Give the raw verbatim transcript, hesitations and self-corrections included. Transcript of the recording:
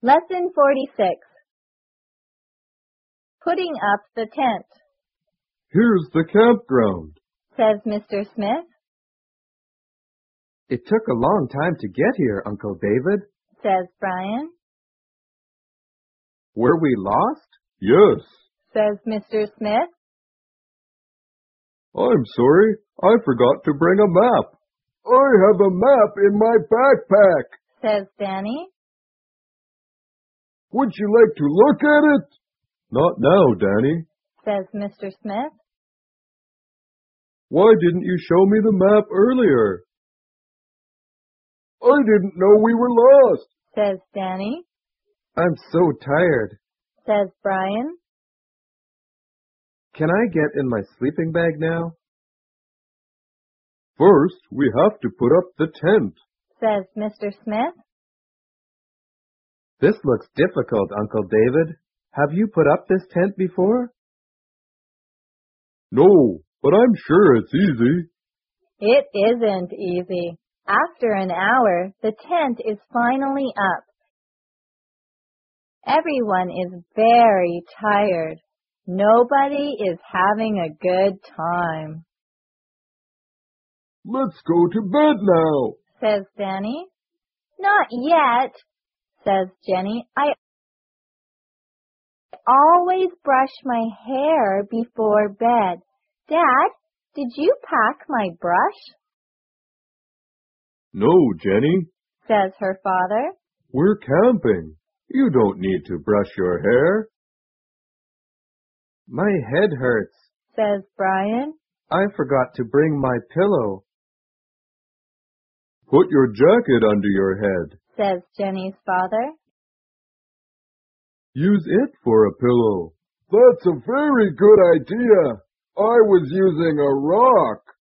Lesson forty-six. Putting up the tent. Here's the campground, says Mister Smith. It took a long time to get here, Uncle David, says Brian. Were we lost? Yes, says Mister Smith. I'm sorry, I forgot to bring a map. I have a map in my backpack, says Danny. Would you like to look at it? Not now, Danny, says Mister Smith. Why didn't you show me the map earlier? I didn't know we were lost, says Danny. I'm so tired, says Brian. Can I get in my sleeping bag now? First, we have to put up the tent, says Mister Smith. This looks difficult, Uncle David. Have you put up this tent before? No, but I'm sure it's easy. It isn't easy. After an hour, the tent is finally up. Everyone is very tired. Nobody is having a good time. Let's go to bed now, says Danny. Not yet, says Jenny. I always brush my hair before bed. Dad, did you pack my brush? No, Jenny, says her father. We're camping. You don't need to brush your hair. My head hurts, says Brian. I forgot to bring my pillow. Put your jacket under your head, says Jenny's father. Use it for a pillow. That's a very good idea. I was using a rock.